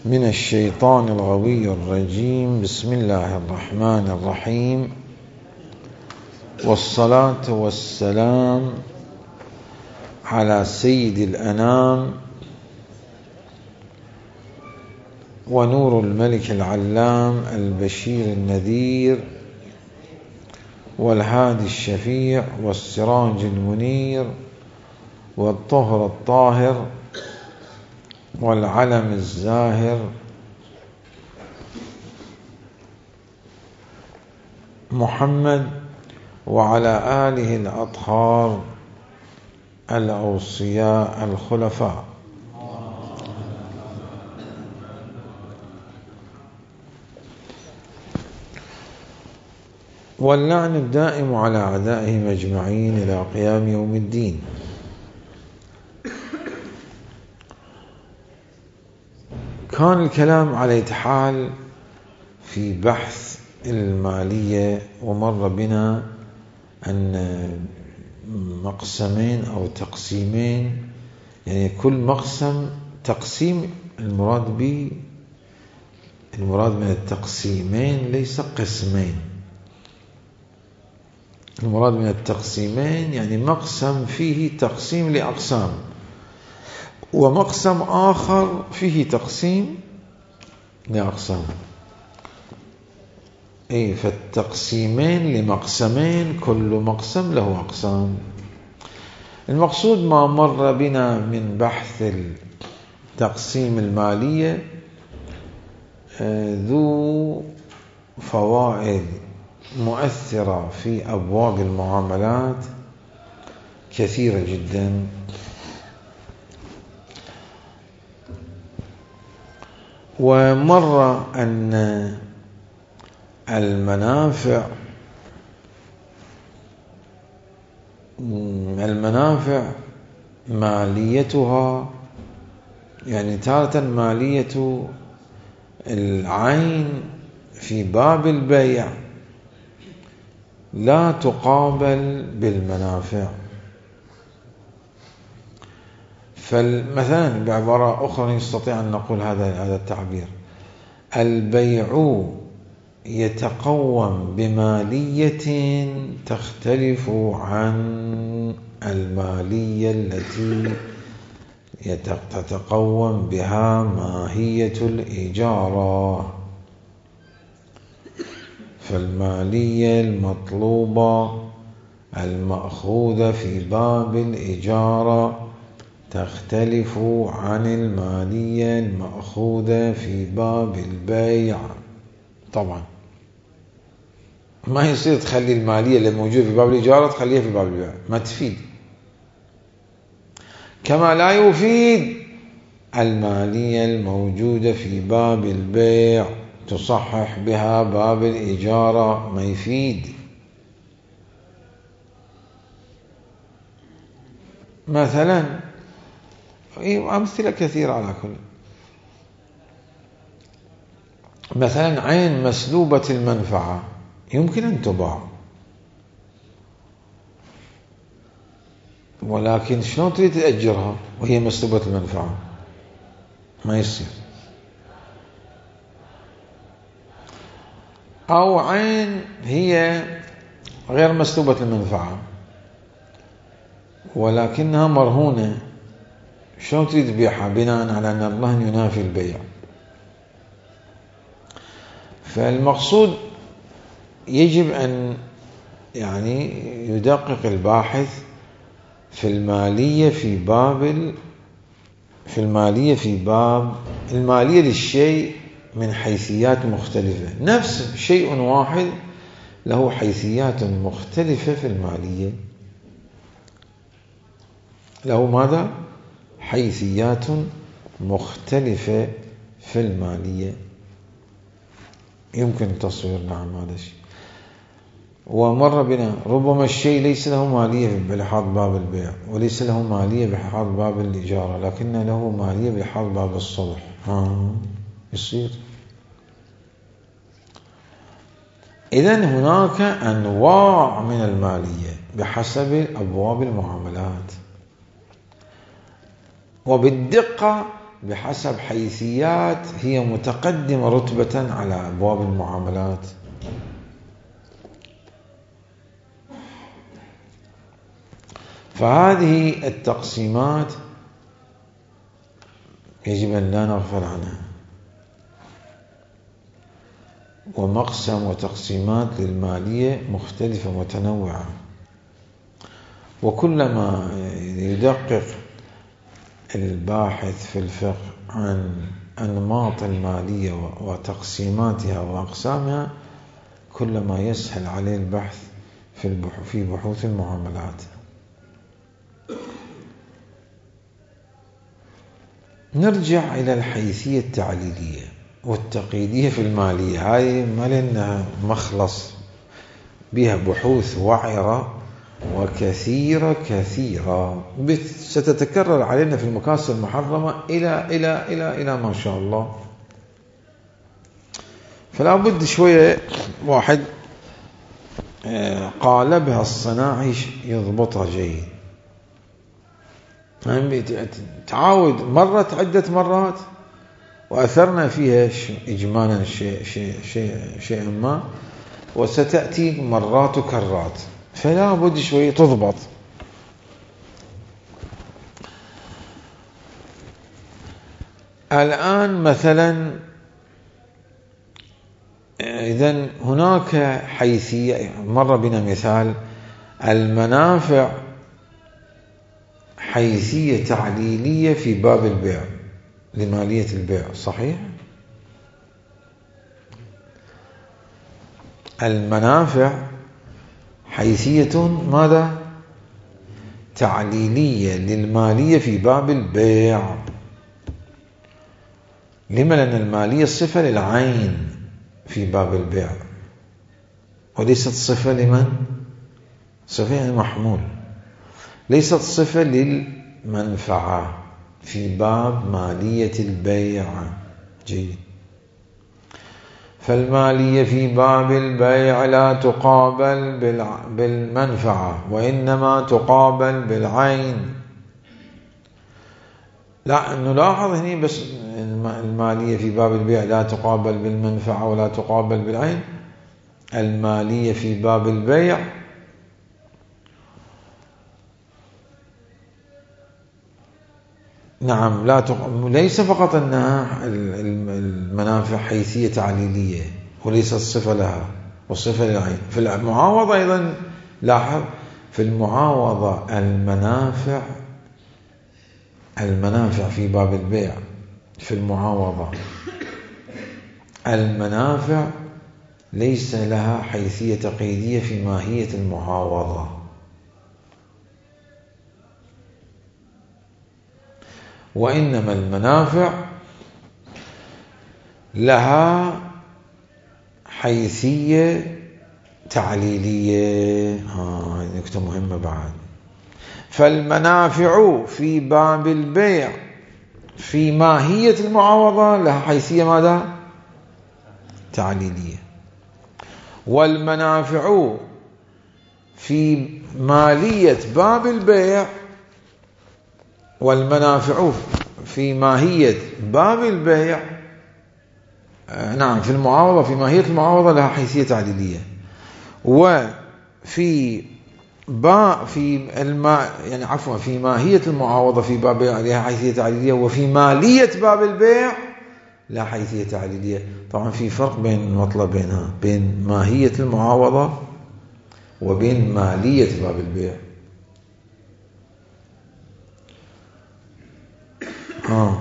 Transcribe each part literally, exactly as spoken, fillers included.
من الشيطان الغوي الرجيم. بسم الله الرحمن الرحيم، والصلاة والسلام على سيد الأنام ونور الملك العلام البشير النذير والهادي الشفيع والسراج المنير والطهر الطاهر والعلم الزاهر محمد وعلى آله الأطهار الأوصياء الخلفاء. واللعن الدائم على أعدائهم أجمعين إلى قيام يوم الدين. كان الكلام على إتحال في بحث المالية، ومر بنا أن مقسمين أو تقسيمين، يعني كل مقسم تقسيم، المراد به المراد من التقسيمين ليس قسمين، المراد من التقسيمين يعني مقسم فيه تقسيم لأقسام، ومقسم آخر فيه تقسيم لأقسام. أي فالتقسيمين لمقسمين، كل مقسم له أقسام. المقصود ما مر بنا من بحث التقسيم المالية ذو فوائد مؤثرة في أبواب المعاملات كثيرة جدا. ومر أن المنافع المنافع ماليتها، يعني تارة مالية العين في باب البيع لا تقابل بالمنافع. فمثلا بعبارة أخرى نستطيع أن نقول هذا هذا التعبير: البيع يتقوم بمالية تختلف عن المالية التي تتقوم بها ماهية الإجارة. فالمالية المطلوبة المأخوذة في باب الإجارة تختلف عن المالية المأخوذة في باب البيع. طبعا ما يصير تخلي المالية اللي موجودة في باب الإجارة تخليها في باب البيع، ما تفيد. كما لا يفيد المالية الموجودة في باب البيع تصحح بها باب الإجارة، ما يفيد. مثلا أمثلة كثيرة على كل. مثلا عين مسلوبة المنفعة يمكن أن تباع، ولكن شلون تريد تأجرها وهي مسلوبة المنفعة؟ ما يصير. أو عين هي غير مسلوبة المنفعة ولكنها مرهونة، شلون تريد تبيعها بناء على أن الرهن ينافي البيع؟ فالمقصود يجب أن يعني يدقق الباحث في المالية في باب في المالية في باب المالية للشيء من حيثيات مختلفة. نفس شيء واحد له حيثيات مختلفة في المالية، له ماذا؟ حيثيات مختلفة في المالية. يمكن تصوير نعم هذا الشيء. ومر بنا ربما الشيء ليس له مالية بلحاظ باب البيع، وليس له مالية بلحاظ باب الإجارة، لكن له مالية بلحاظ باب الصلح. ها يصير. إذن هناك أنواع من المالية بحسب أبواب المعاملات، وبالدقة بحسب حيثيات هي متقدمة رتبة على أبواب المعاملات. فهذه التقسيمات يجب أن لا نغفل عنها، ومقسم وتقسيمات للمالية مختلفة متنوعة، وكلما يدقق الباحث في الفقه عن أنماط المالية وتقسيماتها وأقسامها كلما يسهل عليه البحث في بحوث المعاملات. نرجع إلى الحيثية التعليلية والتقييدية في المالية. هاي ما لنا مخلص، بها بحوث وعرة وكثيرة كثيرة ستتكرر علينا في المكاسب المحرمة إلى إلى إلى إلى ما شاء الله. فلا بد شوية واحد قالبها الصناعي يضبطها جيد، تعاود مرت عدة مرات وأثرنا فيها إجمالا شيء شيء شيء شيء ما، وستأتي مرات وكرات، فلا بد شوية تضبط. الآن مثلا إذن هناك حيثية، مر بنا مثال المنافع حيثية تعليلية في باب البيع لمالية البيع، صحيح؟ المنافع حيثية ماذا؟ تعليلية للمالية في باب البيع. لما؟ لأن المالية صفة للعين في باب البيع، وليست صفة لمن؟ صفة المحمول، ليست صفة للمنفعة في باب مالية البيع. جيد. فالمالية في باب البيع لا تقابل بالمنفعة، وإنما تقابل بالعين. لا نلاحظ هنا بس المالية في باب البيع لا تقابل بالمنفعة ولا تقابل بالعين. المالية في باب البيع نعم لا تق... ليس فقط أنها المنافع حيثية تعليلية وليست صفة لها والصفة للعين. في المعاوضة أيضا لاحظ، في المعاوضة المنافع المنافع في باب البيع، في المعاوضة المنافع ليس لها حيثية تقييدية في ماهية المعاوضة، وإنما المنافع لها حيثية تعليلية. ها نكتة مهمة بعد. فالمنافع في باب البيع في ماهية المعاوضة لها حيثية ماذا؟ تعليلية. والمنافع في مالية باب البيع والمنافع في ماهية باب البيع نعم في المعاوضة في ماهية المعاوضة لها حيثية تعليلية، وفي با في الما يعني عفوا في ماهية المعاوضة في باب البيع لها حيثية تعليلية، وفي مالية باب البيع لا حيثية تعليلية. طبعا في فرق بين مطلبين، بين ماهية المعاوضة وبين مالية باب البيع. آه.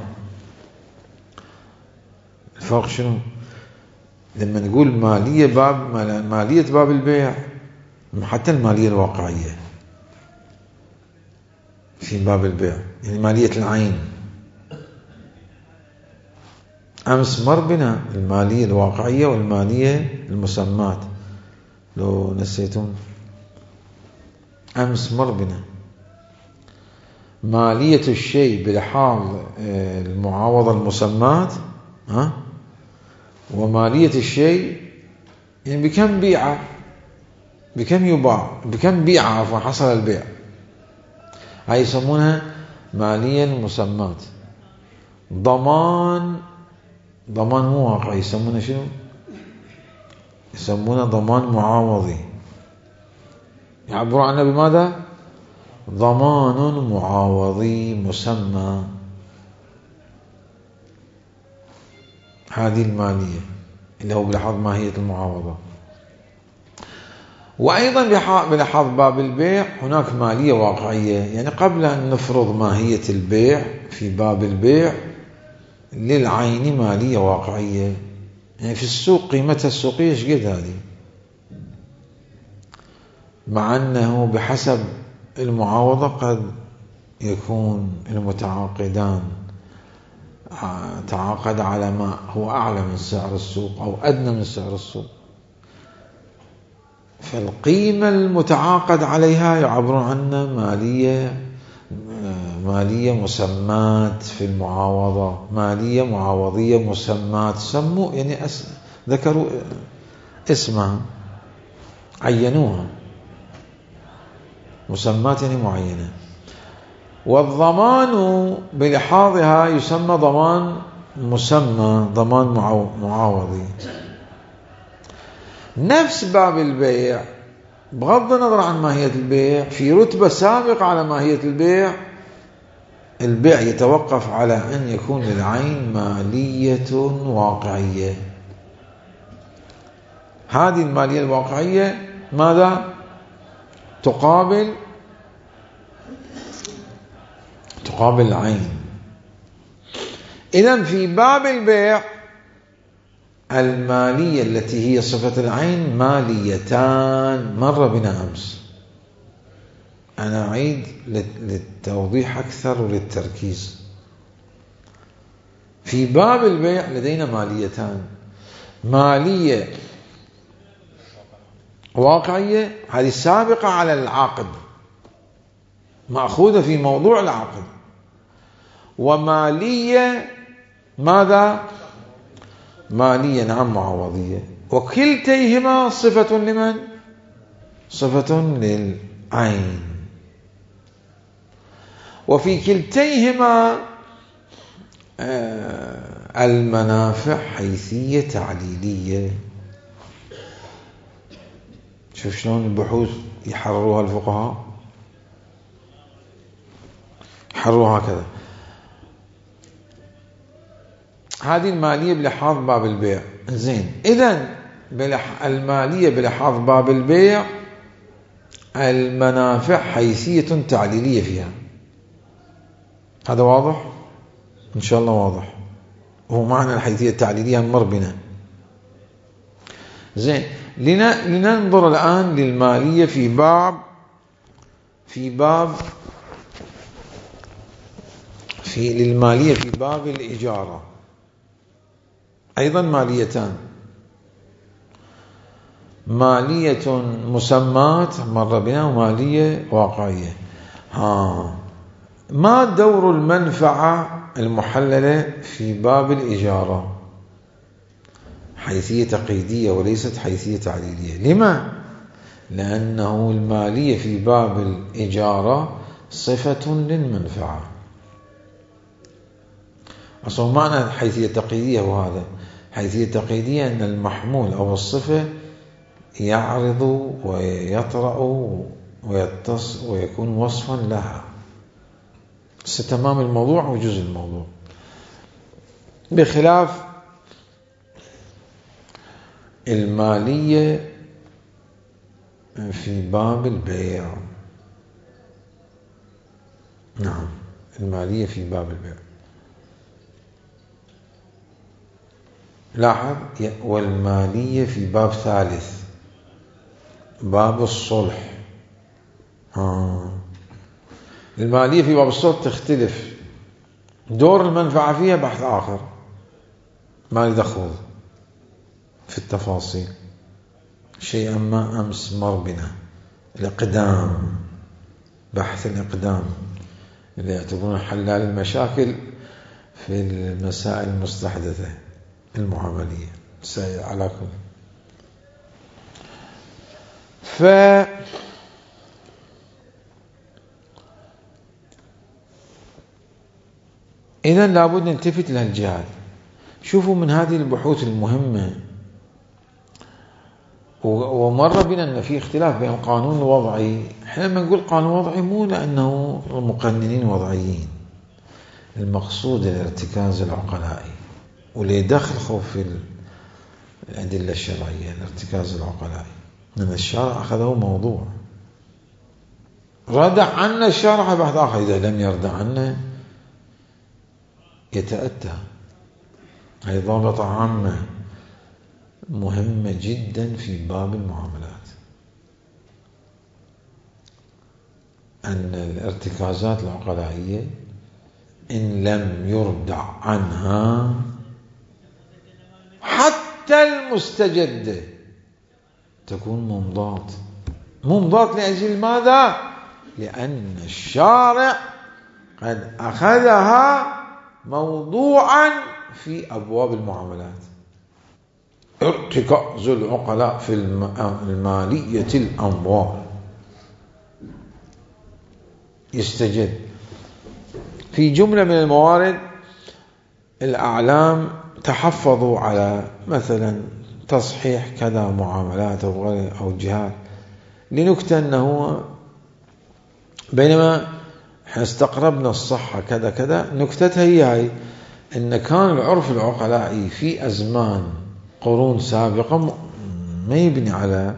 الفرق شنو؟ لما نقول مالية باب مالية باب البيع، حتى المالية الواقعية في باب البيع يعني مالية العين. أمس مر بنا المالية الواقعية والمالية المسمات، لو نسيتم أمس مر بنا مالية الشيء بلحاظ المعاوضة المسمات، ها، ومالية الشيء يعني بكم بيعة، بكم يباع، بكم بيعة عفوا حصل البيع. هاي يسمونها مالية المسمات. ضمان، ضمان مو واقعي، يسمونه شنو؟ يسمونه ضمان معاوضي، يعبرون عنه بماذا؟ ضمان معاوضي مسمى. هذه المالية اللي هو بلحاظ ماهية المعاوضة. وأيضا بلحاظ باب البيع هناك مالية واقعية، يعني قبل أن نفرض ماهية البيع في باب البيع للعين مالية واقعية، يعني في السوق قيمتها السوقية ايش قد هذه، مع أنه بحسب المعاوضة قد يكون المتعاقدان تعاقد على ما هو أعلى من سعر السوق أو أدنى من سعر السوق، فالقيمة المتعاقد عليها يعبرون عنها مالية مالية مسمات في المعاوضة، مالية معاوضية مسمات، سموا يعني أس... ذكروا اسمها، عينوها، مسمات يعني معينة. والضمان بلحاظها يسمى ضمان مسمى، ضمان معاوضي. نفس باب البيع بغض النظر عن ماهية البيع في رتبة سابقة على ماهية البيع، البيع يتوقف على أن يكون للعين مالية واقعية. هذه المالية الواقعية ماذا؟ تقابل تقابل العين. إذن في باب البيع المالية التي هي صفة العين ماليتان، مر بنا أمس، أنا أعيد للتوضيح أكثر وللتركيز. في باب البيع لدينا ماليتان، مالية واقعية هذه سابقة على العقد، مأخوذة في موضوع العقد، ومالية ماذا؟ مالية نعم معاوضية، وكلتيهما صفة لمن؟ صفة للعين. وفي كلتيهما المنافع حيثية تعليلية. شوف شلون البحوث يحرروها الفقهاء، يحرروها هكذا. هذه المالية بلحاظ باب البيع. زين، إذن المالية بلحاظ باب البيع المنافع حيثية تعليلية فيها. هذا واضح؟ إن شاء الله واضح. هو معنى الحيثية التعليلية مر بنا. زين، لننظر الآن للمالية في باب في باب في للمالية في باب الإجارة. أيضا ماليتان، مالية مسمات مر بنا ومالية واقعية. ها، ما دور المنفعة المحللة في باب الإجارة؟ حيثية تقييدية وليست حيثية تعليلية. لما؟ لأنه المالية في باب الإجارة صفة للمنفعة. أصلا معنى حيثية تقييدية هو هذا. حيثية تقييدية أن المحمول أو الصفة يعرض ويطرأ ويتص ويكون وصفا لها، ستمام الموضوع وجزء الموضوع، بخلاف المالية في باب البيع. نعم، المالية في باب البيع. لاحظ، والمالية في باب ثالث، باب الصلح. آه. المالية في باب الصلح تختلف، دور المنفعة فيها بحث آخر، ما ندخل في التفاصيل، شيئا ما أمس مر بنا. الإقدام، بحث الإقدام اللي يعتبرون حلال المشاكل في المسائل المستحدثة المعاملية على كل. ف إذن لابد نلتفت لهالجهات. شوفوا من هذه البحوث المهمة، ومر بنا أن في اختلاف بين القانون الوضعي. احنا لما نقول قانون وضعي مو لأنه المقننين وضعيين، المقصود الارتكاز العقلائي، واللي دخل في الأدلة الشرعية الارتكاز العقلائي، لأن الشارع أخذه موضوع ردع عنه الشارع بحث آخر، إذا لم يردع عنه يتأتى. هي ضابطة عامة مهمة جدا في باب المعاملات، أن الارتكازات العقلائية إن لم يردع عنها حتى المستجدة تكون ممضاة. ممضاة لأجل ماذا؟ لأن الشارع قد أخذها موضوعا في أبواب المعاملات. ارتكاز العقلاء في المالية الأموال يستجد في جملة من الموارد. الأعلام تحفظوا على مثلا تصحيح كذا معاملات أو غير أو جهات لنكتة أنه بينما استقربنا الصحة كذا كذا، نكتتها هي هاي أن كان العرف العقلائي في أزمان قرون سابقة ما يبني على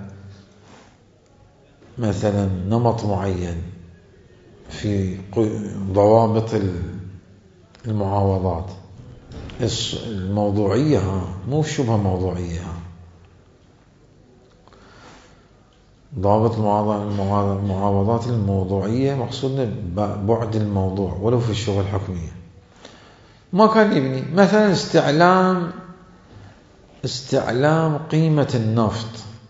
مثلا نمط معين في ضوابط المعاوضات الموضوعية، ها مو شبه موضوعية. ها ضابط المعاوضات الموضوعية مقصودنا بعد الموضوع ولو في الشبهة الحكمية. ما كان يبني مثلا استعلام استعلام قيمة النفط،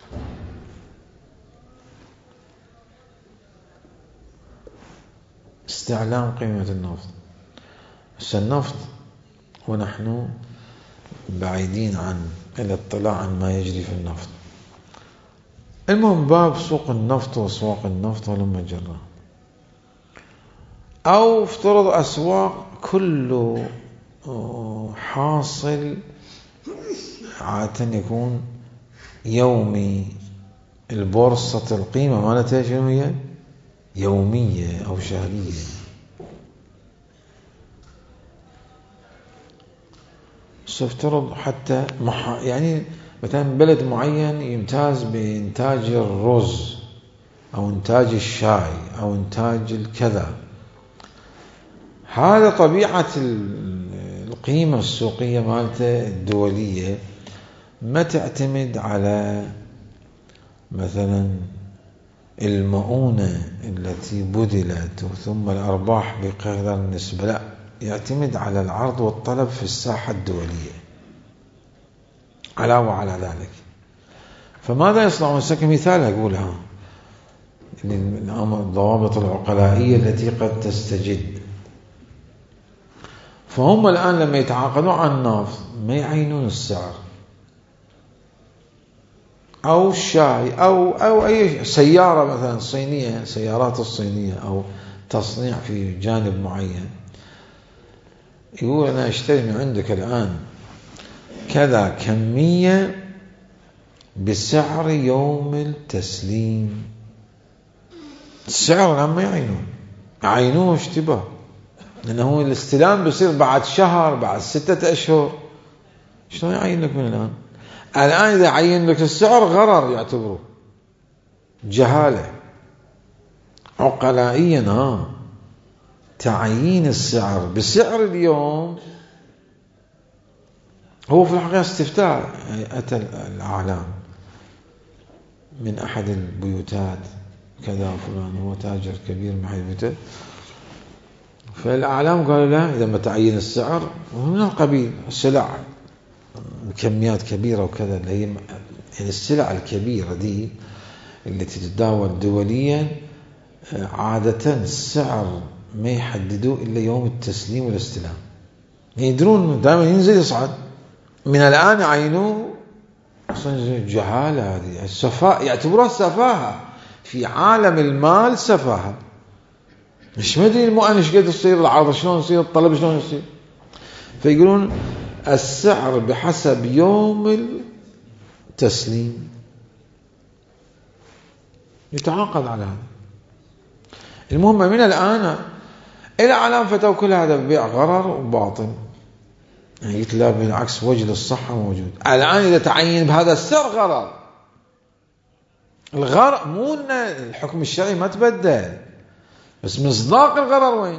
استعلام قيمة النفط. بس النفط ونحن بعيدين عن الاطلاع عن ما يجري في النفط. المهم باب سوق النفط واسواق النفط ولما جرى، أو افترض أسواق كله حاصل عادة يكون يومي. البورصة القيمة مالتها شنو هي؟ يومية أو شهرية. سيفترض حتى يعني مثلا بلد معين يمتاز بإنتاج الرز أو إنتاج الشاي أو إنتاج الكذا، هذا طبيعة القيمة السوقية مالته الدولية ما تعتمد على مثلا المؤونة التي بذلت ثم الأرباح بقدر النسبة، لا، يعتمد على العرض والطلب في الساحة الدولية. علاوة على ذلك فماذا يصنع؟ كمثال أقولها الضوابط العقلائية التي قد تستجد. فهم الآن لما يتعاقدوا عن النفط ما يعينون السعر أو الشاي أو أو أي سيارة مثلا صينية، سيارات الصينية أو تصنيع في جانب معين، يقول أنا أشتري من عندك الآن كذا كمية بسعر يوم التسليم. السعر الآن ما يعينون، يعينوه اشتباه، لأنه الاستلام بيصير بعد شهر بعد ستة أشهر. شلون يعين لك من الآن؟ الآن إذا عين لك السعر غرر يعتبره جهالة عقلائيا. ها تعيين السعر بسعر اليوم هو في الحقيقة استفتاء. أتى الأعلام من أحد البيوتات كذا فلان هو تاجر كبير محل بيته، فالأعلام قالوا لا، إذا ما تعين السعر من القبيل السلع بكميات كبيرة وكذا، اللي هي يعني السلع الكبيرة دي التي تتداول دوليا عادة السعر ما يحددوه إلا يوم التسليم والاستلام، يدرون دائما ينزل يصعد. من الآن يعينوه جهالة، هذه السفاهة يعتبروها سفاهة في عالم المال، سفاهة. مش مدري المؤن ايش قد يصير العرض، شلون يصير الطلب، شلون يصير. فيقولون السعر بحسب يوم التسليم، يتعاقد على هذا. المهم من الآن إلى علام فتاو كل هذا بيع غرر وباطل، يعني قلت لا بالعكس وجه الصحة موجود. الآن إذا تعين بهذا السعر غرر، الغرر مو إن الحكم الشرعي ما تبدل، بس مصداق الغرر وين؟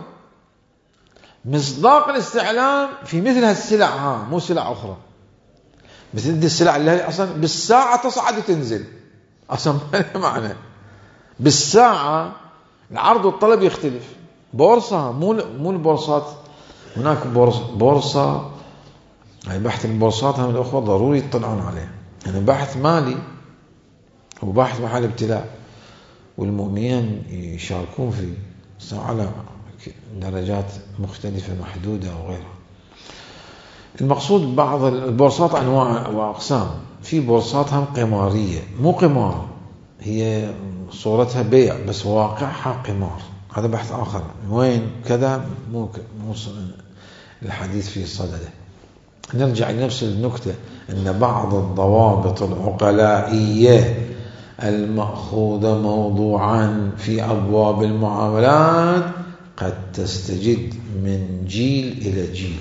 مصداق الاستعلام في مثل هالسلع، ها مو سلع أخرى، مثل السلع اللي أصلا بالساعة تصعد وتنزل، أصلا ما لها معنى. بالساعة العرض والطلب يختلف. بورصة مو مو البورصات، هناك بورصة, بورصة يعني بحث البورصات هم الأخوة ضروري يطلعون عليه، يعني بحث مالي وبحث محل ابتلاء، والمؤمنين يشاركون فيه على درجات مختلفة محدودة وغيرها. المقصود بعض البورصات أنواع وأقسام، في بورصات هم قمارية، مو قمار، هي صورتها بيع بس واقعها قمار، هذا بحث آخر. وين كذا مو مو الحديث في صدده. نرجع لنفس النكتة، أن بعض الضوابط العقلائية المأخوذة موضوعا في أبواب المعاملات قد تستجد من جيل إلى جيل.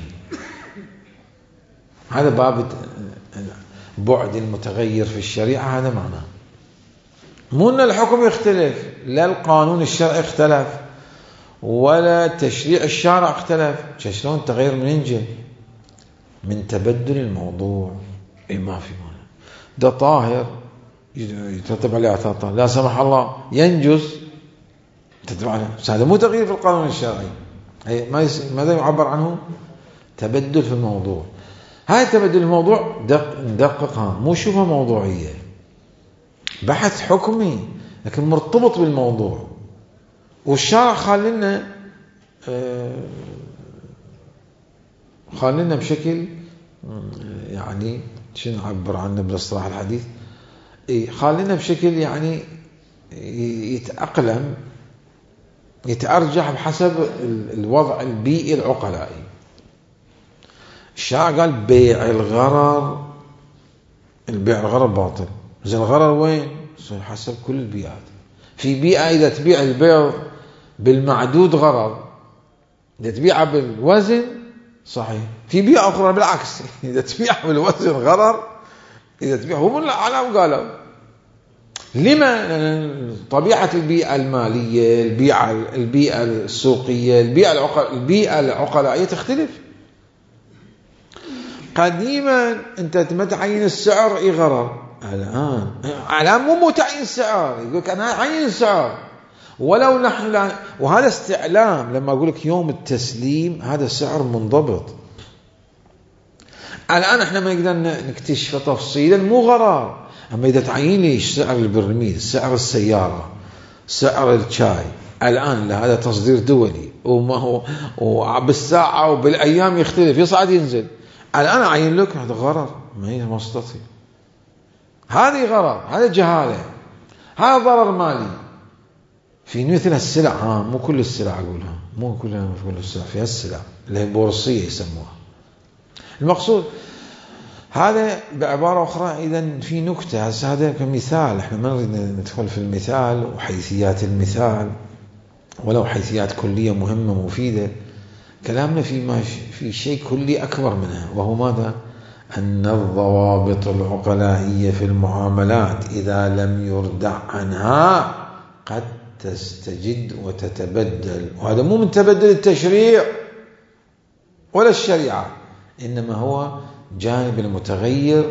هذا باب بعد المتغير في الشريعة، هذا معناه مو أن الحكم يختلف، لا القانون الشرعي اختلف ولا تشريع الشارع اختلف. شلون تغير من ينجل؟ من تبدل الموضوع. إيه ما في معنى ده طاهر يترتب عليه اعتراض، لا سمح الله ينجز تتبع عليه، هذا مو تغيير في القانون الشرعي، هي ما يس... ماذا يعبر عنه؟ تبدل في الموضوع. هاي تبدل الموضوع دق... ندققها، مو شوفها موضوعية، بحث حكمي لكن مرتبط بالموضوع. والشارع خالنا آه... خالنا بشكل يعني شنو نعبر عنه بالاصطلاح الحديث، إيه خالنا بشكل يعني يتأقلم يتأرجح بحسب الوضع البيئي العقلائي. الشارع قال بيع الغرر، البيع الغرر باطل. زين الغرر وين؟ حسب كل البيئات. في بيئة إذا تبيع البيض بالمعدود غرر، إذا تبيعه بالوزن صحيح. في بيئة أخرى بالعكس، إذا تبيعه بالوزن غرر، إذا تبيعه هم العلام قالوا لما؟ طبيعة البيئة المالية، البيئة البيئة السوقية، البيئة العقل البيئة العقلائية تختلف. قديما أنت ما تعين السعر إيه غرر، الآن على مو متعين السعر، يقولك أنا عين السعر ولو نحن لا. وهذا استعلام، لما أقول لك يوم التسليم هذا سعر منضبط. الآن احنا ما نقدر نكتشف تفصيلا، مو غرار. أما إذا تعين لي سعر البرميل، سعر السيارة، سعر الشاي، الآن هذا تصدير دولي وما هو وبالساعة وبالأيام يختلف، يصعد ينزل. الآن أعين لك هذا غرر، ما هي مستطيع، هذه غرر، هذا جهالة، هذا ضرر مالي في مثل السلع. ها مو كل السلع أقولها، مو كلها، مو كل السلع، في السلع اللي هي بورصية يسموها. المقصود هذا بعبارة أخرى. إذن في نكتة، هذا كمثال، احنا ما نريد ندخل في المثال وحيثيات المثال ولو حيثيات كلية مهمة مفيدة. كلامنا في ما في شيء كلي أكبر منها، وهو ماذا؟ أن الضوابط العقلائية في المعاملات إذا لم يردع عنها قد تستجد وتتبدل. وهذا مو من تبدل التشريع ولا الشريعة، إنما هو جانب المتغير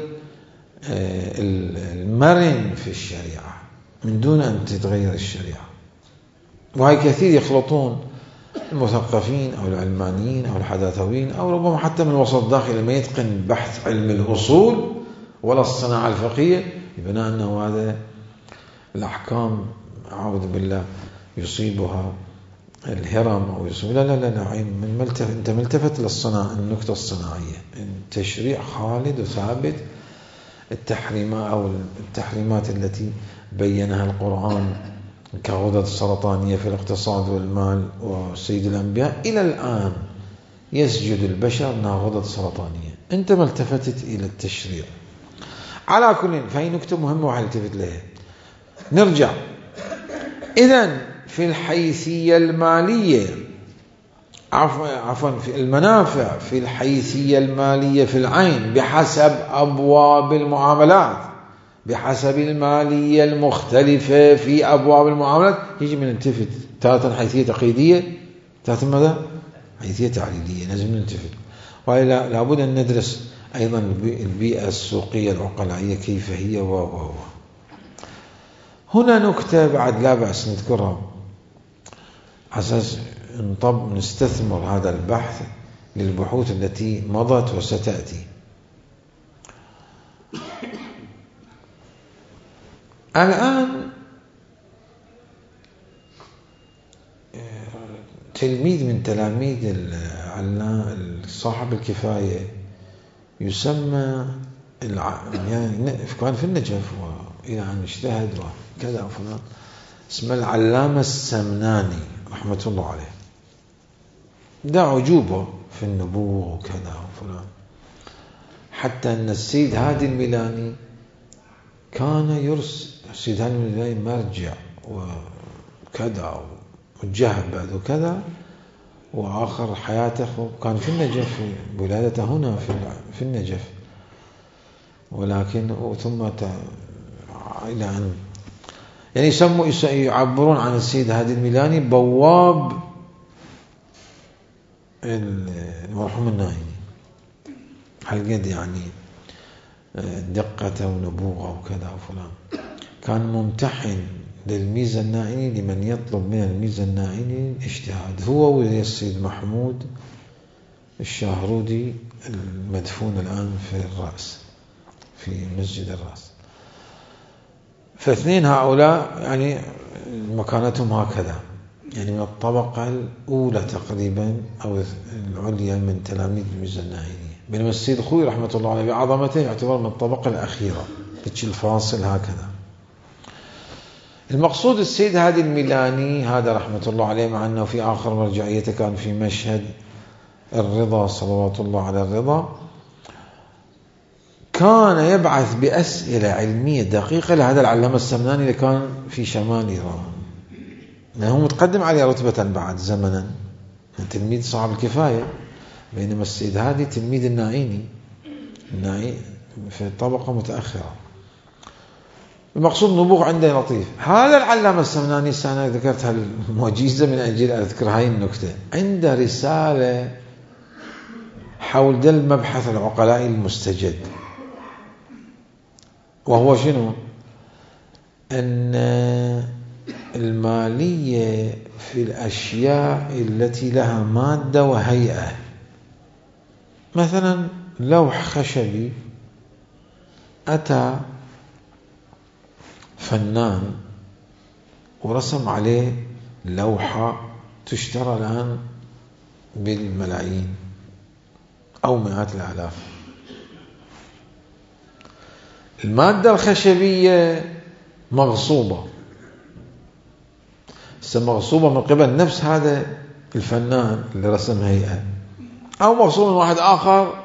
المرن في الشريعة من دون أن تتغير الشريعة. وهي كثير يخلطون المثقفين أو العلمانيين أو الحداثويين أو ربما حتى من الوسط الداخلي ما يتقن بحث علم الأصول ولا الصناعة الفقهية، يبنى أنه هذا الأحكام أعوذ بالله يصيبها الهرم أو يصيب. لا لا لا لا من ملتفت، أنت ملتفت للصناعة، النكتة الصناعية، التشريع خالد وثابت. التحريمات أو التحريمات التي بينها القرآن كغدد السرطانية في الاقتصاد والمال وسيد الأنبياء إلى الآن يسجد البشر ناغضة سرطانية. أنت ما التفتت إلى التشريع. على كل، فهي نكتة مهمة وحال التفت لها. نرجع إذن في الحيثية المالية، عفوا عفوا في المنافع في الحيثية المالية في العين بحسب أبواب المعاملات، بحسب المالية المختلفة في أبواب المعاملات، يجب أن نلتفت. تارة حيثية تقييدية، تارة ماذا؟ حيثية تعليلية، لازم نلتفت. وإلا لابد أن ندرس أيضا البيئة السوقية العقلائية كيف هي و و و هنا نكتة بعد لا بأس نذكرها أساس نطب نستثمر هذا البحث للبحوث التي مضت وستأتي. الآن تلميذ من تلاميذ صاحب الكفاية يسمى يعني كان في النجف وإلى أن اجتهد وكذا وفلان، اسمه العلامة السمناني رحمة الله عليه. ده عجوبة في النبوة وكذا وفلان، حتى أن السيد هادي الميلاني كان يرسل، السيد هادي الميلاني مرجع وكذا ومجهب بعد وكذا، وآخر حياته كان في النجف، ولادته هنا في النجف، ولكن ثم إلى أن يعني يسموا يعبرون عن السيد هادي الميلاني بواب المرحوم النائني، هالقد يعني دقته ونبوغه وكذا وفلان. كان ممتحن للميزة النائني لمن يطلب من الميزة النائني اجتهاد، هو والسيد محمود الشاهرودي المدفون الآن في الرأس في مسجد الرأس. فاثنين هؤلاء يعني مكانتهم هكذا، يعني من الطبقة الأولى تقريبا أو العليا من تلاميذ الميزة النائنية، بينما السيد خوي رحمة الله عليه بعظمته يعتبر من الطبقة الأخيرة، تجي الفاصل هكذا. المقصود السيد هادي الميلاني هذا رحمة الله عليه، مع أنه في آخر مرجعيته كان في مشهد الرضا صلوات الله على الرضا، كان يبعث بأسئلة علمية دقيقة لهذا العلامة السمناني اللي كان في شمال إيران، لأنه متقدم عليه رتبة بعد زمنا، تلميذ صاحب الكفاية، بينما السيد هادي تلميذ النائيني، النائي في طبقة متأخرة. المقصود نبوغ عنده لطيف. هذا العلامة السمناني أنا ذكرت هالمعجزة من أجل أذكر هاي النكتة، عنده رسالة حول ده المبحث العقلائي المستجد، وهو شنو؟ أن المالية في الأشياء التي لها مادة وهيئة، مثلا لوح خشبي أتى فنان ورسم عليه لوحة تشترى الآن بالملايين أو مئات الآلاف. المادة الخشبية مغصوبة، مغصوبة من قبل نفس هذا الفنان اللي رسم هيئة، أو مغصوبة من واحد آخر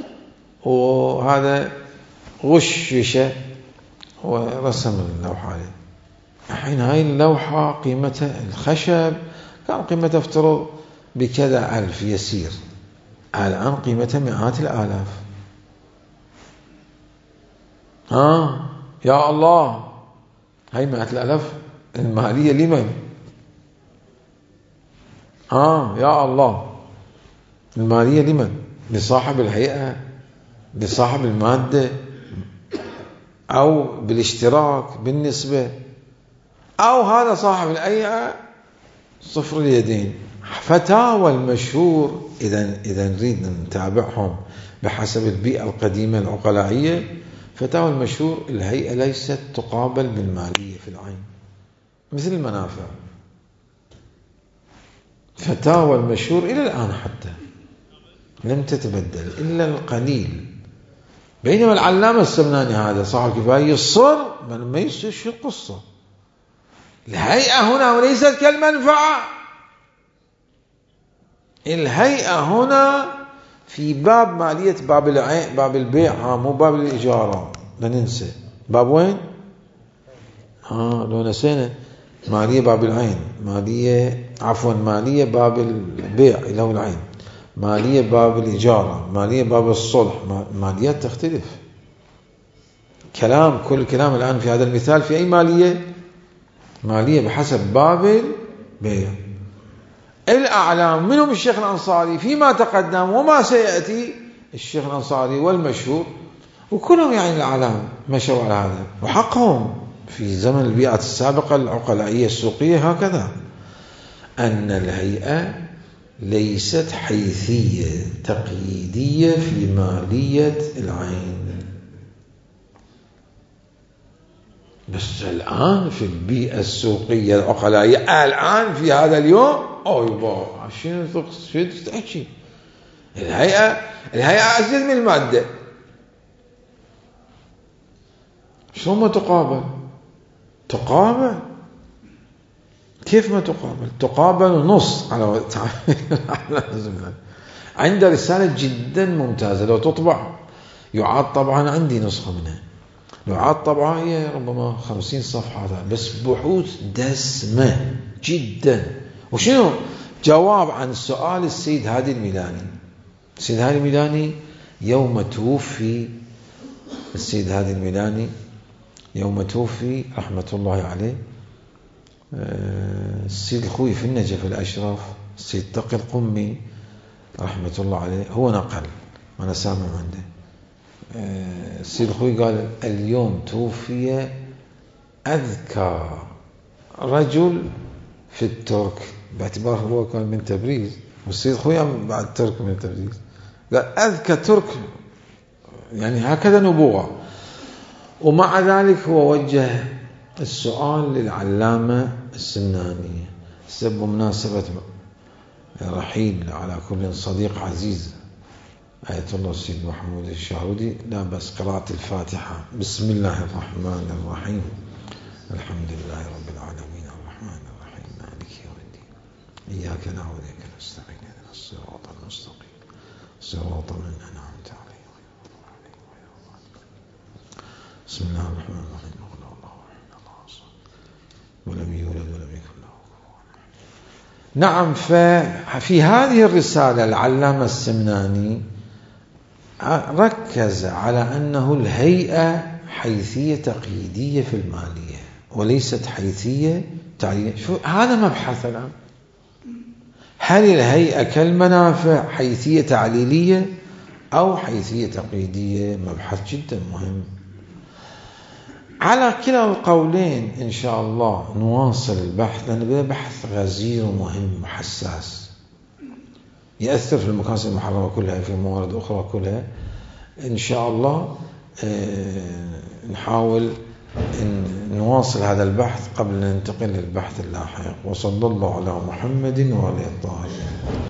وهذا غششه ورسم اللوحة عليه. الحين هاي اللوحة قيمتها الخشب كان قيمتها افترض بكذا ألف يسير، الآن قيمتها مئات الآلاف. ها يا الله، هاي مئات الآلاف المالية لمن؟ ها يا الله، المالية لمن؟ لصاحب الهيئة، لصاحب المادة، أو بالاشتراك بالنسبة، أو هذا صاحب الهيئة صفر اليدين. فتاوى المشهور إذا إذا نريد نتابعهم بحسب البيئة القديمة العقلائية، فتاوى المشهور الهيئة ليست تقابل بالمالية في العين مثل المنافع. فتاوى المشهور إلى الآن حتى لم تتبدل إلا القليل، بينما العلامة السمناني هذا صاحب الكفاية يصر من ما يصير شو القصة، الهيئة هنا وليست كالمنفعة. الهيئة هنا في باب مالية باب العين، باب البيع، مو باب الإجارة، لا ننسى. باب وين؟ ها لو نسينا، مالية باب العين، مالية عفوا مالية باب البيع اللي هو العين، مالية باب الإجارة، مالية باب الصلح، ماليات تختلف. كلام كل كلام الآن في هذا المثال في أي مالية؟ مالية بحسب باب البيع. الأعلام منهم الشيخ الأنصاري فيما تقدم وما سيأتي، الشيخ الأنصاري والمشهور، وكلهم يعني الأعلام مشوا على هذا، وحقهم في زمن البيئة السابقة العقلائية السوقية هكذا، أن الهيئة ليست حيثية تقييدية في مالية العين. بس الآن في البيئة السوقية العقلائية الآن في هذا اليوم أو يبا شنو شنو تحكي؟ الهيئة الهيئة أزيد من المادة. شلون ما تقابل؟ تقابل كيف ما تقابل؟ تقابل نص على عند رسالة جدا ممتازة لو تطبع، يعاد طبعا عندي نسخة منها، يعاد طبعا هي ربما خمسين صفحة بس بحوث دسمة جدا. وشنو؟ جواب عن سؤال السيد هادي الميلاني. السيد هادي الميلاني يوم توفي، السيد هادي الميلاني يوم توفي رحمة الله عليه، السيد الخوي في النجف الأشرف، السيد تقي القمي رحمة الله عليه هو نقل وأنا سامع عنده. السيد الخوي قال اليوم توفي أذكى رجل في الترك، باعتبار هو كان من تبريز، والسيد الخوي بعد ترك من تبريز، قال أذكى ترك، يعني هكذا نبوغة. ومع ذلك هو وجه السؤال للعلامة السمناني سبب مناسبة رحيل على كل صديق عزيز آية الله السيد محمود الشهرودي. لا بس قراءة الفاتحة. بسم الله الرحمن الرحيم، الحمد لله رب العالمين الرحمن الرحيم مالك يوم الدين، إياك نعبد وإياك نستعين اهدنا الصراط المستقيم صراط من أنعمت عليهم غير المغضوب عليهم ولا الضالين. بسم الله الرحمن الرحيم، قل هو الله أحد الله الصمد ولم يولد ولم يكن له كفوا أحد. نعم، ففي هذه الرسالة العلامة السمناني ركز على أنه الهيئة حيثية تقييدية في المالية وليست حيثية تعليلية. شو هذا مبحث الآن؟ هل الهيئة كالمنافع حيثية تعليلية أو حيثية تقييدية؟ مبحث جدا مهم. على كلا القولين إن شاء الله نواصل البحث، لأن بحث غزير ومهم وحساس يأثر في المكاسب المحرمة كلها، في موارد أخرى كلها. إن شاء الله نحاول أن نواصل هذا البحث قبل أن ننتقل للبحث اللاحق. وصلى الله على محمد وعلى الطاهرين.